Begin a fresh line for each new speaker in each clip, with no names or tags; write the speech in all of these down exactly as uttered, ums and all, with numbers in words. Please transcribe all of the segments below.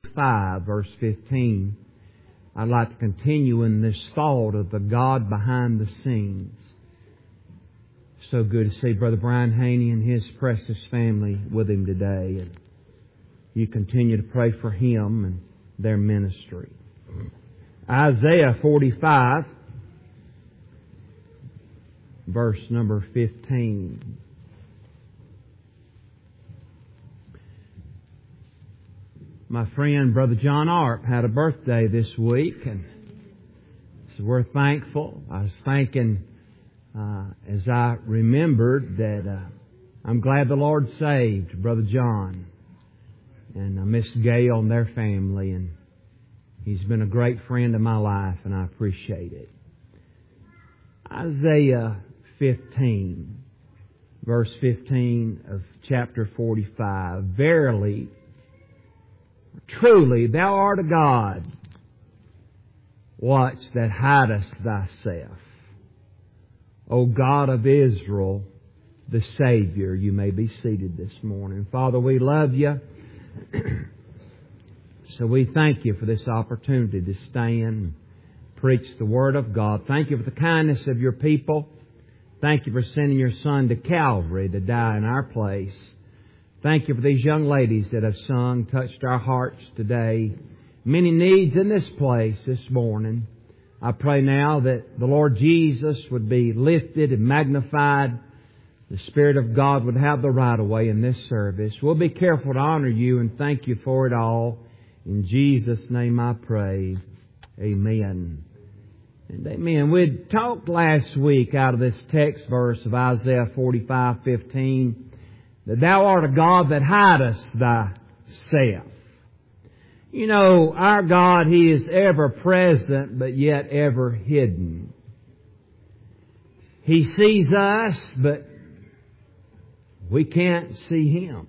five, verse fifteen. I'd like to continue in this thought of the God behind the scenes. So good to see Brother Brian Haney and his precious family with him today. And you continue to pray for him and their ministry. Isaiah forty-five, verse number fifteen. My friend, Brother John Arp, had a birthday this week, and so we're thankful. I was thinking, uh, as I remembered, that uh, I'm glad the Lord saved Brother John and uh, Miss Gail and their family, and he's been a great friend of my life, and I appreciate it. Isaiah fifteen, verse fifteen of chapter forty-five. Verily, truly, Thou art a God, watch that hidest Thyself. O God of Israel, the Savior. You may be seated this morning. Father, we love You. So we thank You for this opportunity to stand and preach the Word of God. Thank You for the kindness of Your people. Thank You for sending Your Son to Calvary to die in our place. Thank You for these young ladies that have sung, touched our hearts today. Many needs in this place this morning. I pray now that the Lord Jesus would be lifted and magnified. The Spirit of God would have the right of way in this service. We'll be careful to honor You and thank You for it all. In Jesus' name I pray. Amen. And amen. We'd talked last week out of this text verse of Isaiah forty-five fifteen. That Thou art a God that hidest Thyself. You know, our God, He is ever present, but yet ever hidden. He sees us, but we can't see Him.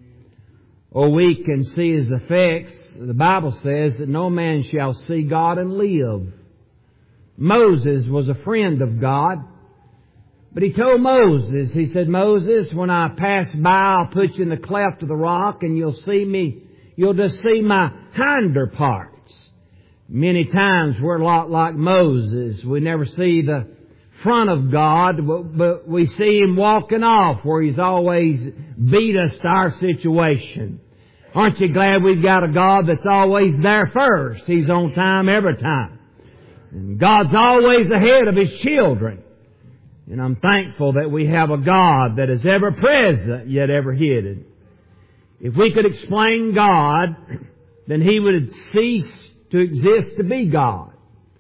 Or we can see His effects. The Bible says that no man shall see God and live. Moses was a friend of God. But He told Moses, He said, Moses, when I pass by, I'll put you in the cleft of the rock and you'll see me, you'll just see my hinder parts. Many times we're a lot like Moses. We never see the front of God, but we see Him walking off where He's always beat us to our situation. Aren't you glad we've got a God that's always there first? He's on time every time. And God's always ahead of His children. And I'm thankful that we have a God that is ever present, yet ever hidden. If we could explain God, then He would cease to exist to be God.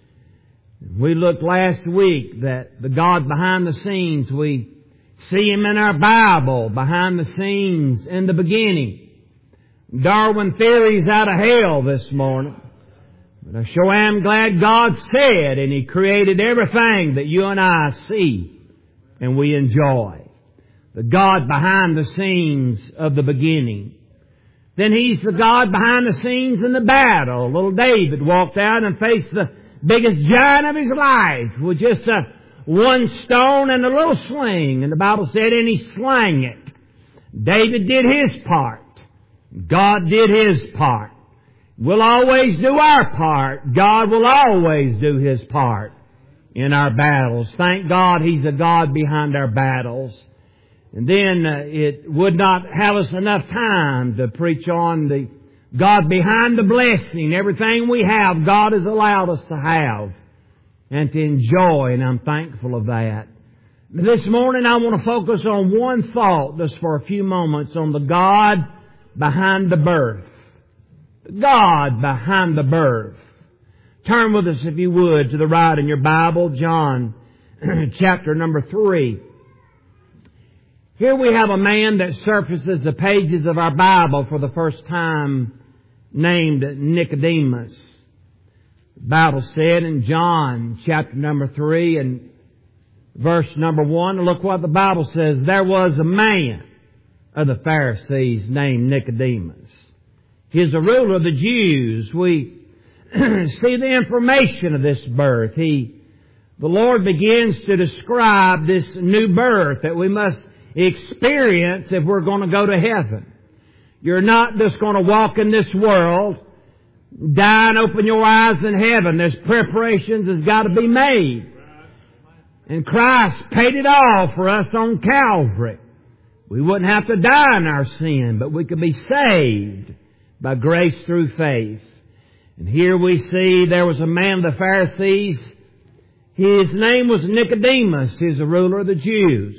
We looked last week that the God behind the scenes, we see Him in our Bible, behind the scenes, in the beginning. Darwin theory's out of hell this morning. But I sure am glad God said, and He created everything that you and I see and we enjoy. The God behind the scenes of the beginning. Then He's the God behind the scenes in the battle. Little David walked out and faced the biggest giant of his life with just a one stone and a little sling. And the Bible said, and he slang it. David did his part. God did His part. We'll always do our part. God will always do His part in our battles. Thank God He's a God behind our battles. And then uh, it would not have us enough time to preach on the God behind the blessing. Everything we have, God has allowed us to have and to enjoy, and I'm thankful of that. This morning I want to focus on one thought just for a few moments on the God behind the birth. The God behind the birth. Turn with us, if you would, to the right in your Bible, John chapter number three. Here we have a man that surfaces the pages of our Bible for the first time, named Nicodemus. The Bible said in John chapter number three and verse number one, look what the Bible says. There was a man of the Pharisees named Nicodemus. He's a ruler of the Jews. We see the information of this birth. He, the Lord begins to describe this new birth that we must experience if we're going to go to heaven. You're not just going to walk in this world Die and open your eyes in heaven. There's preparations that's got to be made. And Christ paid it all for us on Calvary. We wouldn't have to die in our sin, but we could be saved by grace through faith. And here we see there was a man of the Pharisees. His name was Nicodemus. He's the ruler of the Jews.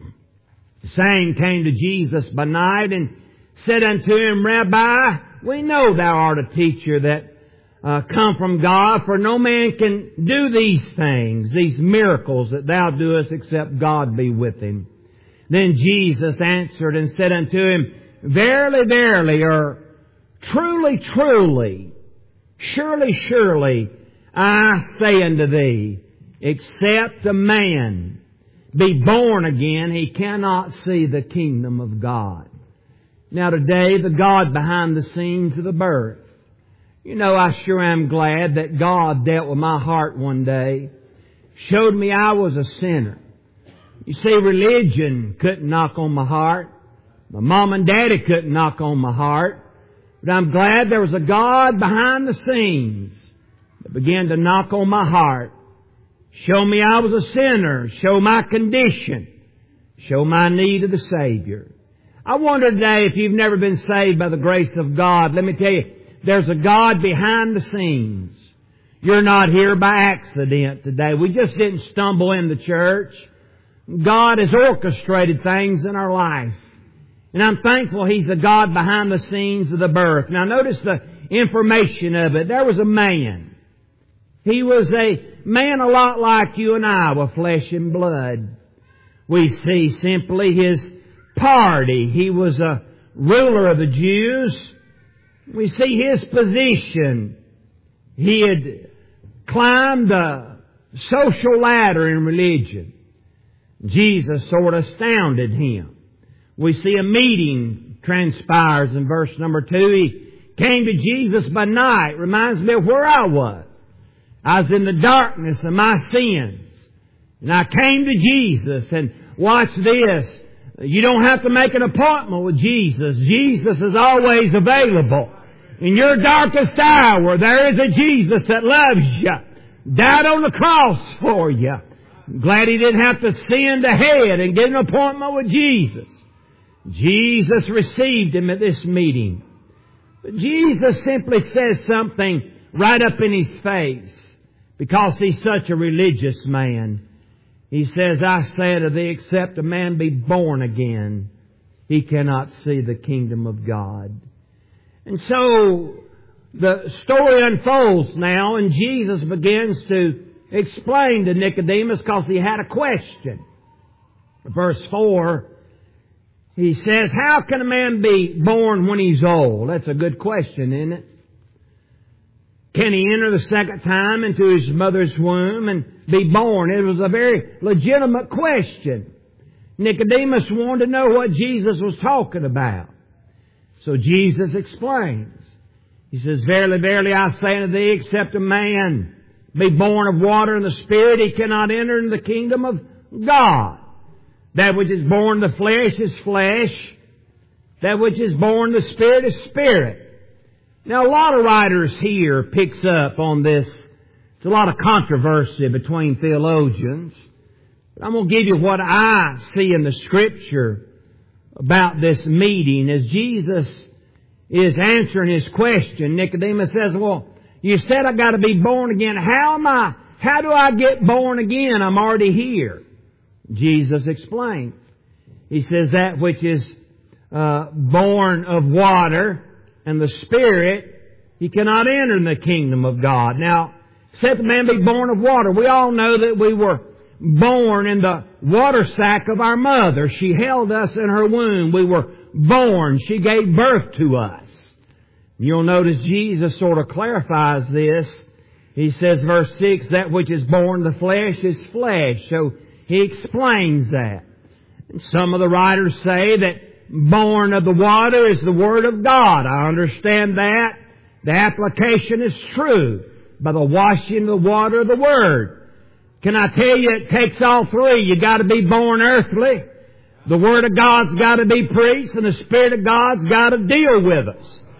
The same came to Jesus by night and said unto him, Rabbi, we know thou art a teacher that uh, come from God, for no man can do these things, these miracles that thou doest, except God be with him. Then Jesus answered and said unto him, Verily, verily, or truly, truly, surely, surely, I say unto thee, except a man be born again, he cannot see the kingdom of God. Now today, the God behind the scenes of the birth. You know, I sure am glad that God dealt with my heart one day, showed me I was a sinner. You see, religion couldn't knock on my heart. My mom and daddy couldn't knock on my heart. But I'm glad there was a God behind the scenes that began to knock on my heart. Show me I was a sinner. Show my condition. Show my need of the Savior. I wonder today if you've never been saved by the grace of God. Let me tell you, there's a God behind the scenes. You're not here by accident today. We just didn't stumble in the church. God has orchestrated things in our life. And I'm thankful He's a God behind the scenes of the birth. Now notice the information of it. There was a man. He was a man a lot like you and I, with flesh and blood. We see simply his party. He was a ruler of the Jews. We see his position. He had climbed the social ladder in religion. Jesus sort of astounded him. We see a meeting transpires in verse number two. He came to Jesus by night. Reminds me of where I was. I was in the darkness of my sins. And I came to Jesus, and watch this. You don't have to make an appointment with Jesus. Jesus is always available. In your darkest hour, there is a Jesus that loves you. Died on the cross for you. I'm glad He didn't have to send ahead and get an appointment with Jesus. Jesus received him at this meeting. But Jesus simply says something right up in his face, because he's such a religious man. He says, I say unto thee, except a man be born again, he cannot see the kingdom of God. And so the story unfolds now, and Jesus begins to explain to Nicodemus, because he had a question. Verse four, he says, how can a man be born when he's old? That's a good question, isn't it? Can he enter the second time into his mother's womb and be born? It was a very legitimate question. Nicodemus wanted to know what Jesus was talking about. So Jesus explains. He says, Verily, verily, I say unto thee, except a man be born of water and the Spirit, he cannot enter into the kingdom of God. That which is born of the flesh is flesh. That which is born of the Spirit is spirit. Now, a lot of writers here picks up on this. There's a lot of controversy between theologians. But I'm going to give you what I see in the Scripture about this meeting. As Jesus is answering his question, Nicodemus says, well, you said I got to be born again. How am I? How do I get born again? I'm already here. Jesus explains. He says that which is uh, born of water and the Spirit, he cannot enter in the kingdom of God. Now, except a man be born of water. We all know that we were born in the water sack of our mother. She held us in her womb. We were born. She gave birth to us. You'll notice Jesus sort of clarifies this. He says, verse six, that which is born of the flesh is flesh. So he explains that. And some of the writers say that born of the water is the Word of God. I understand that. The application is true. By the washing of the water of the Word. Can I tell you, it takes all three. You got to be born earthly. The Word of God's got to be preached, and the Spirit of God's got to deal with us.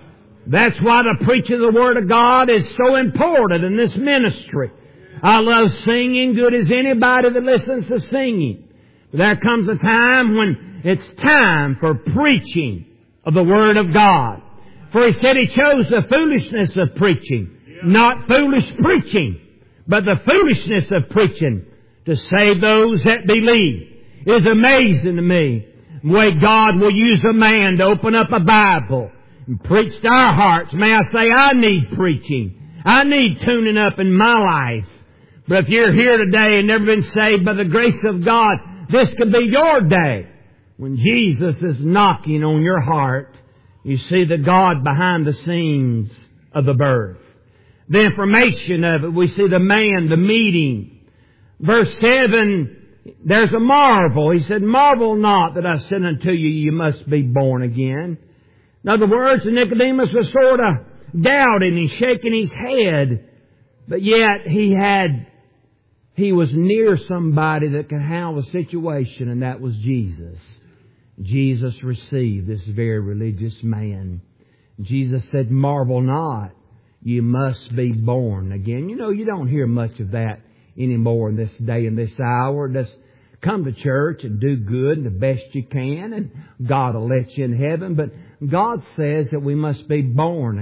That's why the preaching of the Word of God is so important in this ministry. I love singing, good as anybody that listens to singing. But there comes a time when it's time for preaching of the Word of God. For He said He chose the foolishness of preaching, not foolish preaching, but the foolishness of preaching to save those that believe. It is amazing to me the way God will use a man to open up a Bible and preach to our hearts. May I say, I need preaching. I need tuning up in my life. But if you're here today and never been saved by the grace of God, this could be your day when Jesus is knocking on your heart. You see the God behind the scenes of the birth. The information of it, we see the man, the meeting. Verse seven, there's a marvel. He said, marvel not that I said unto you, you must be born again. In other words, Nicodemus was sort of doubting and shaking his head. But yet he had, he was near somebody that could handle the situation, and that was Jesus. Jesus received this very religious man. Jesus said, marvel not, you must be born again. You know, you don't hear much of that anymore in this day and this hour. Just come to church and do good and the best you can, and God will let you in heaven. But God says that we must be born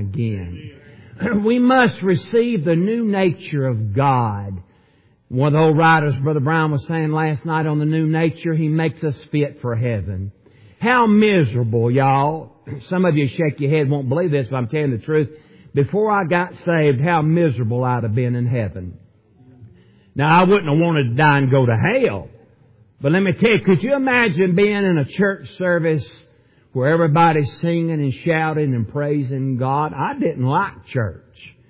again. We must receive the new nature of God. One of the old writers, Brother Brown, was saying last night on the new nature, He makes us fit for heaven. How miserable, y'all. Some of you shake your head, won't believe this, but I'm telling the truth. Before I got saved, how miserable I'd have been in heaven. Now, I wouldn't have wanted to die and go to hell. But let me tell you, could you imagine being in a church service where everybody's singing and shouting and praising God? I didn't like church.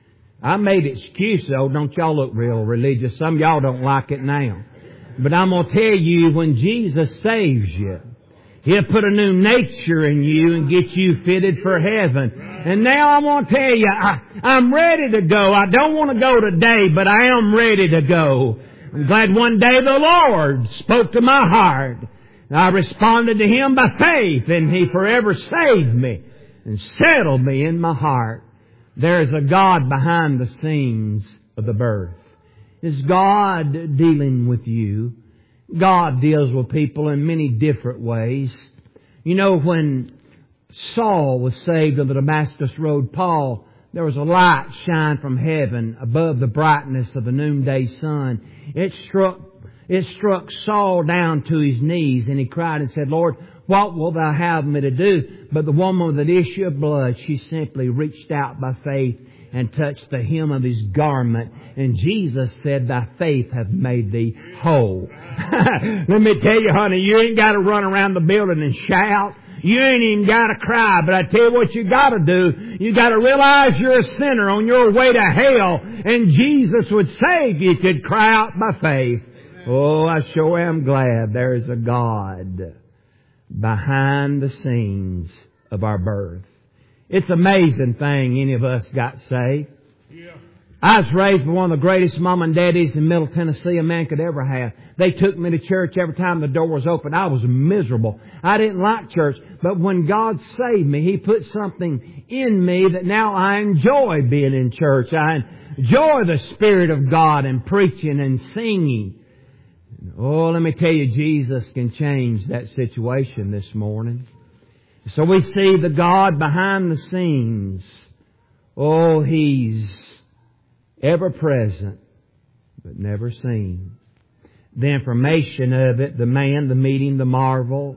I made excuses. Oh, don't y'all look real religious. Some of y'all don't like it now. But I'm going to tell you, when Jesus saves you, He'll put a new nature in you and get you fitted for heaven. And now I want to tell you, I, I'm ready to go. I don't want to go today, but I am ready to go. I'm glad one day the Lord spoke to my heart. I responded to Him by faith, and He forever saved me and settled me in my heart. There is a God behind the scenes of the birth. Is God dealing with you? God deals with people in many different ways. You know, when Saul was saved on the Damascus Road, Paul, there was a light shine from heaven above the brightness of the noonday sun. It struck, it struck Saul down to his knees, and he cried and said, Lord, what wilt thou have me to do? But the woman with the issue of blood, she simply reached out by faith and touched the hem of His garment. And Jesus said, thy faith hath made thee whole. Let me tell you, honey, you ain't got to run around the building and shout. You ain't even got to cry. But I tell you what you got to do. You got to realize you're a sinner on your way to hell. And Jesus would save you if you'd cry out by faith. Oh, I sure am glad there's a God behind the scenes of our birth. It's an amazing thing any of us got saved. Yeah. I was raised by one of the greatest mom and daddies in Middle Tennessee a man could ever have. They took me to church every time the door was open. I was miserable. I didn't like church. But when God saved me, He put something in me that now I enjoy being in church. I enjoy the Spirit of God and preaching and singing. Oh, let me tell you, Jesus can change that situation this morning. So we see the God behind the scenes. Oh, He's ever present, but never seen. The information of it, the man, the meeting, the marvel.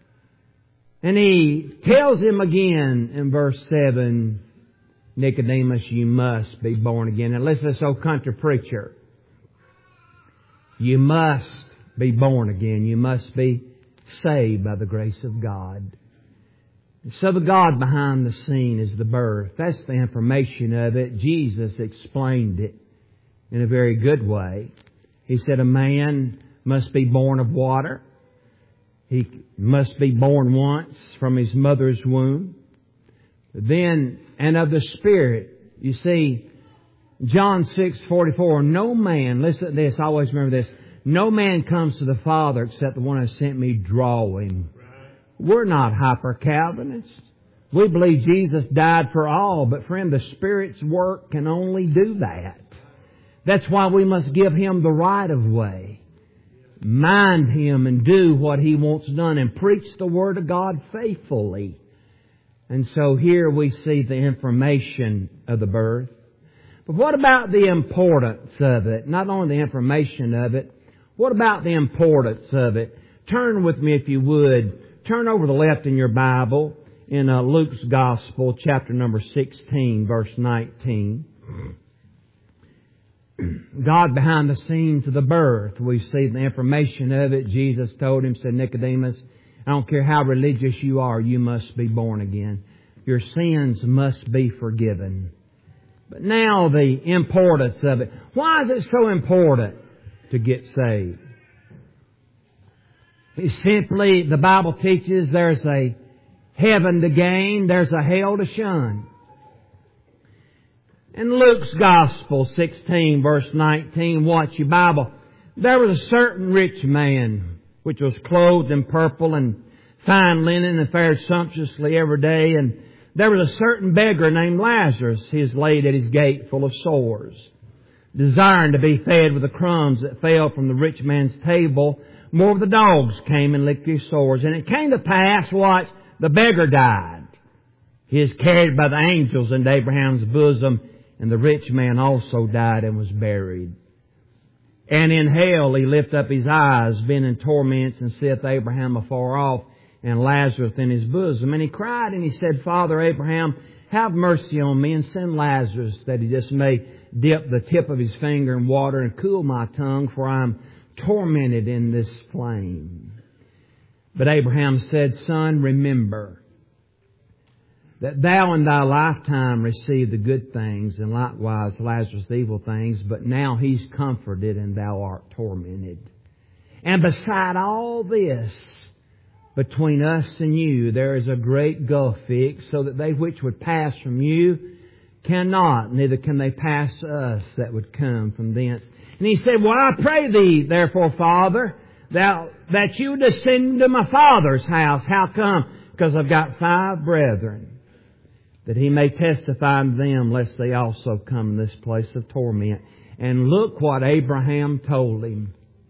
And He tells him again in verse seven, Nicodemus, you must be born again. And listen to this old country preacher. You must be born again. You must be saved by the grace of God. So the God behind the scene is the birth. That's the information of it. Jesus explained it in a very good way. He said a man must be born of water. He must be born once from his mother's womb. Then, and of the Spirit. You see, John six forty-four, no man, listen to this, I always remember this, no man comes to the Father except the one who sent me draw him. We're not hyper-Calvinists. We believe Jesus died for all, but friend, the Spirit's work can only do that. That's why we must give Him the right of way. Mind Him and do what He wants done and preach the Word of God faithfully. And so here we see the information of the birth. But what about the importance of it? Not only the information of it, what about the importance of it? Turn with me, if you would. Turn over to the left in your Bible in uh, Luke's Gospel, chapter number sixteen, verse nineteen. God behind the scenes of the birth. We see the information of it. Jesus told him, said, Nicodemus, I don't care how religious you are, you must be born again. Your sins must be forgiven. But now the importance of it. Why is it so important to get saved? It's simply, the Bible teaches there's a heaven to gain, there's a hell to shun. In Luke's Gospel, sixteen, verse nineteen, watch your Bible. There was a certain rich man, which was clothed in purple and fine linen and fared sumptuously every day. And there was a certain beggar named Lazarus. He is laid at his gate full of sores, desiring to be fed with the crumbs that fell from the rich man's table. More of the dogs came and licked his sores. And it came to pass, watch, the beggar died. He is carried by the angels into Abraham's bosom. And the rich man also died and was buried. And in hell he lift up his eyes, being in torments, and seeth Abraham afar off, and Lazarus in his bosom. And he cried, and he said, Father Abraham, have mercy on me, and send Lazarus, that he just may dip the tip of his finger in water and cool my tongue, for I am tormented in this flame. But Abraham said, Son, remember that thou in thy lifetime received the good things, and likewise Lazarus the evil things, but now he's comforted and thou art tormented. And beside all this, between us and you, there is a great gulf fixed, so that they which would pass from you cannot, neither can they pass us that would come from thence. And he said, Well, I pray thee, therefore, Father, thou, that you descend to my father's house. How come? Because I've got five brethren, that he may testify unto them, lest they also come in this place of torment. And look what Abraham told him.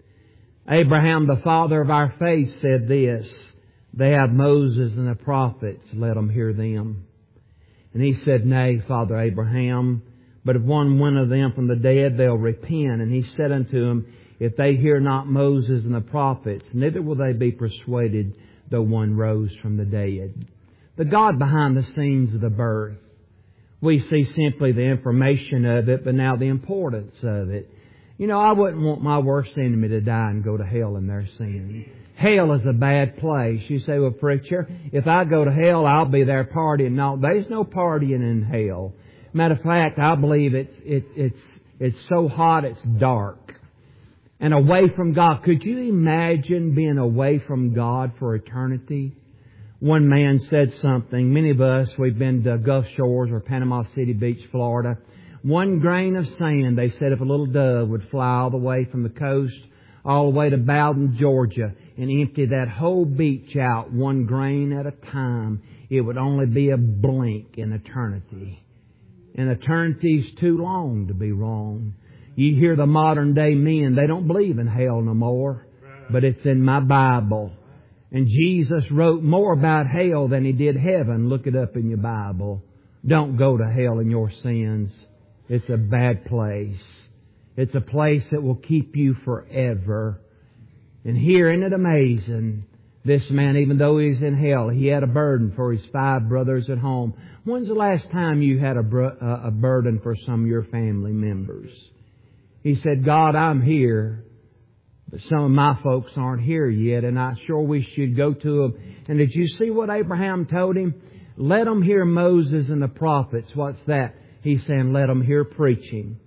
Abraham, the father of our faith, said this, They have Moses and the prophets, let them hear them. And he said, Nay, Father Abraham, but if one went of them from the dead, they'll repent. And he said unto him, If they hear not Moses and the prophets, neither will they be persuaded, though one rose from the dead. The God behind the scenes of the birth. We see simply the information of it, but now the importance of it. You know, I wouldn't want my worst enemy to die and go to hell in their sin. Hell is a bad place. You say, well, preacher, if I go to hell, I'll be there partying. No, there's no partying in hell. Matter of fact, I believe it's, it, it's, it's so hot it's dark. And away from God. Could you imagine being away from God for eternity? One man said something. Many of us, we've been to Gulf Shores or Panama City Beach, Florida. One grain of sand, they said, if a little dove would fly all the way from the coast all the way to Bowden, Georgia, and empty that whole beach out one grain at a time, it would only be a blink in eternity. And eternity's too long to be wrong. You hear the modern day men, they don't believe in hell no more, but it's in my Bible. And Jesus wrote more about hell than He did heaven. Look it up in your Bible. Don't go to hell in your sins. It's a bad place. It's a place that will keep you forever. And here, isn't it amazing? This man, even though he's in hell, he had a burden for his five brothers at home. When's the last time you had a, br- a burden for some of your family members? He said, God, I'm here. But some of my folks aren't here yet, and I sure wish you'd go to them. And did you see what Abraham told him? Let them hear Moses and the prophets. What's that? He's saying, let them hear preaching.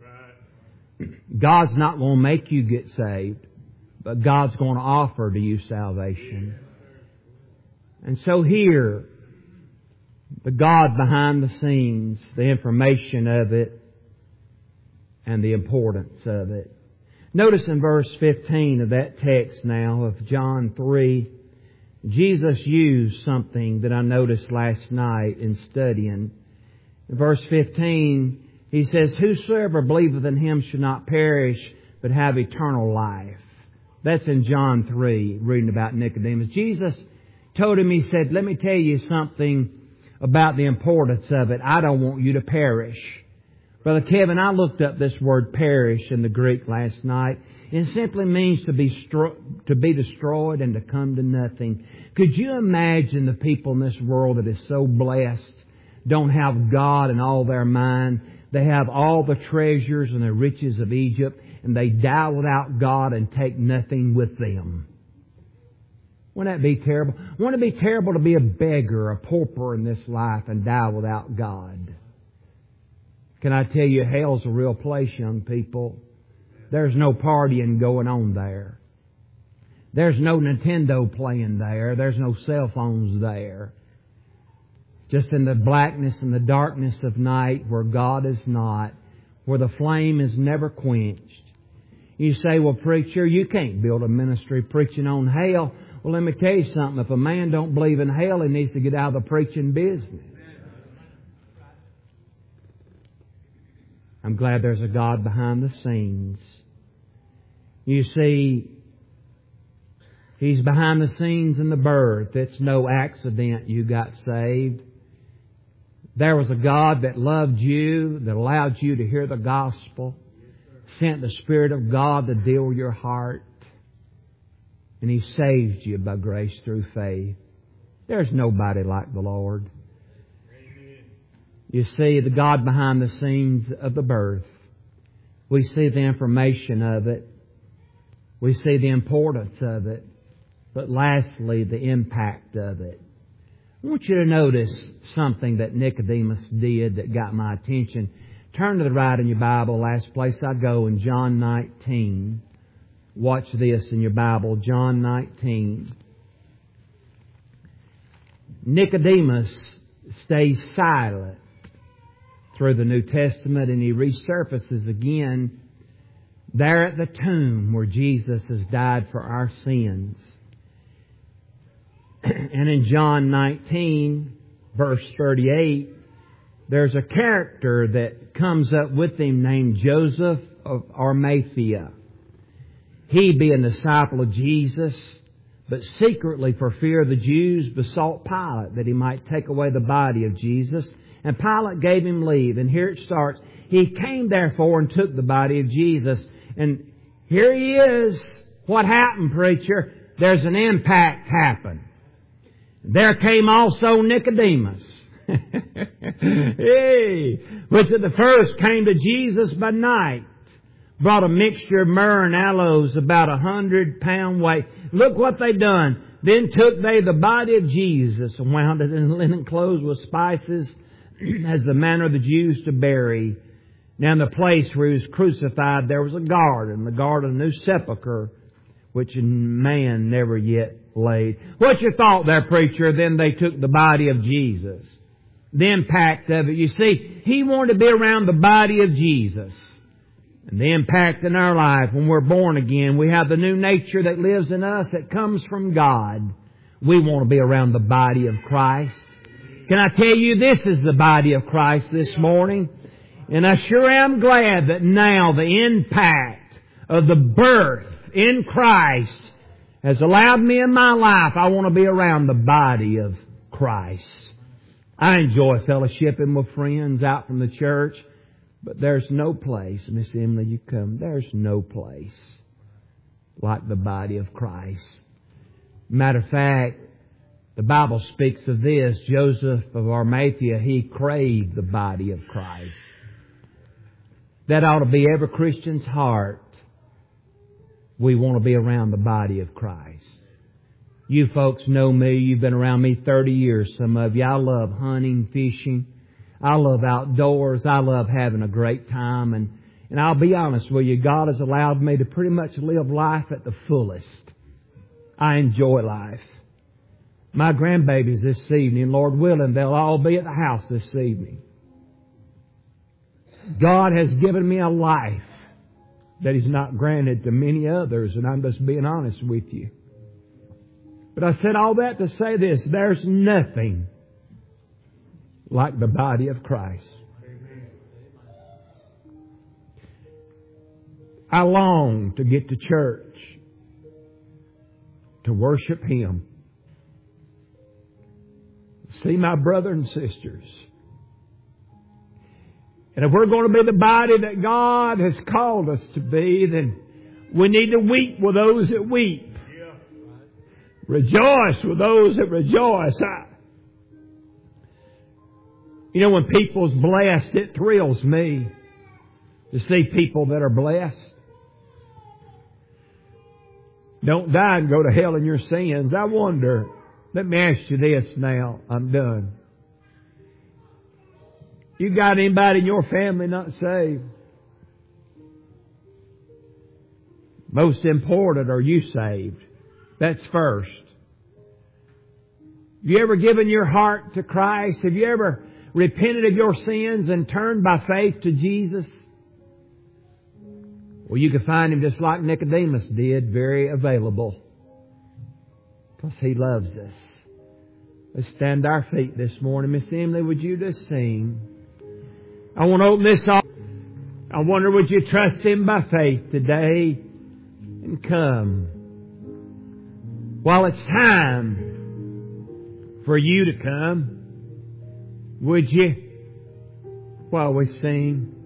Right. God's not going to make you get saved, but God's going to offer to you salvation. And so here, the God behind the scenes, the information of it, and the importance of it. Notice in verse fifteen of that text now of John three, Jesus used something that I noticed last night in studying. In verse fifteen, He says, "Whosoever believeth in Him shall not perish, but have eternal life." That's in John three, reading about Nicodemus. Jesus told him, He said, "Let me tell you something about the importance of it. I don't want you to perish." Brother Kevin, I looked up this word perish in the Greek last night. It simply means to be stro- to be destroyed and to come to nothing. Could you imagine the people in this world that is so blessed, don't have God in all their mind? They have all the treasures and the riches of Egypt, and they die without God and take nothing with them. Wouldn't that be terrible? Wouldn't it be terrible to be a beggar, a pauper in this life and die without God? Can I tell you, hell's a real place, young people. There's no partying going on there. There's no Nintendo playing there. There's no cell phones there. Just in the blackness and the darkness of night where God is not, where the flame is never quenched. You say, "Well, preacher, you can't build a ministry preaching on hell." Well, let me tell you something. If a man don't believe in hell, he needs to get out of the preaching business. I'm glad there's a God behind the scenes. You see, He's behind the scenes in the birth. It's no accident you got saved. There was a God that loved you, that allowed you to hear the gospel, sent the Spirit of God to deal with your heart, and He saved you by grace through faith. There's nobody like the Lord. You see, the God behind the scenes of the birth. We see the information of it. We see the importance of it. But lastly, the impact of it. I want you to notice something that Nicodemus did that got my attention. Turn to the right in your Bible. Last place I go in John nineteen. Watch this in your Bible. John nineteen. Nicodemus stays silent through the New Testament, and he resurfaces again there at the tomb where Jesus has died for our sins. And in John nineteen, verse thirty-eight, there's a character that comes up with him named Joseph of Arimathea. He, being a disciple of Jesus, but secretly for fear of the Jews, besought Pilate that he might take away the body of Jesus. And Pilate gave him leave. And here it starts. He came therefore and took the body of Jesus. And here he is. What happened, preacher? There's an impact happened. There came also Nicodemus. Hey, which at the first came to Jesus by night. Brought a mixture of myrrh and aloes, about a hundred pound weight. Look what they done. Then took they the body of Jesus and wound it in linen clothes with spices, as the manner of the Jews to bury. Now in the place where He was crucified, there was a garden, the garden of the new sepulchre, which man never yet laid. What's your thought there, preacher? Then they took the body of Jesus. The impact of it. You see, He wanted to be around the body of Jesus. And the impact in our life when we're born again, we have the new nature that lives in us that comes from God. We want to be around the body of Christ. Can I tell you, this is the body of Christ this morning? And I sure am glad that now the impact of the birth in Christ has allowed me in my life. I want to be around the body of Christ. I enjoy fellowshipping with friends out from the church, but there's no place, Miss Emily, you come, there's no place like the body of Christ. Matter of fact, the Bible speaks of this. Joseph of Arimathea, he craved the body of Christ. That ought to be every Christian's heart. We want to be around the body of Christ. You folks know me. You've been around me thirty years, some of you. I love hunting, fishing. I love outdoors. I love having a great time. And, and I'll be honest with you, God has allowed me to pretty much live life at the fullest. I enjoy life. My grandbabies this evening, Lord willing, they'll all be at the house this evening. God has given me a life that He's not granted to many others, and I'm just being honest with you. But I said all that to say this. There's nothing like the body of Christ. I long to get to church to worship Him. See my brother and sisters. And if we're going to be the body that God has called us to be, then we need to weep with those that weep. Rejoice with those that rejoice. I, you know, when people's blessed, it thrills me to see people that are blessed. Don't die and go to hell in your sins. I wonder, let me ask you this now. I'm done. You got anybody in your family not saved? Most important, are you saved? That's first. Have you ever given your heart to Christ? Have you ever repented of your sins and turned by faith to Jesus? Well, you can find Him just like Nicodemus did, very available. Because He loves us. Let's stand to our feet this morning. Miss Emily, would you just sing? I want to open this up. I wonder, would you trust Him by faith today and come? While it's time for you to come, would you, while we sing?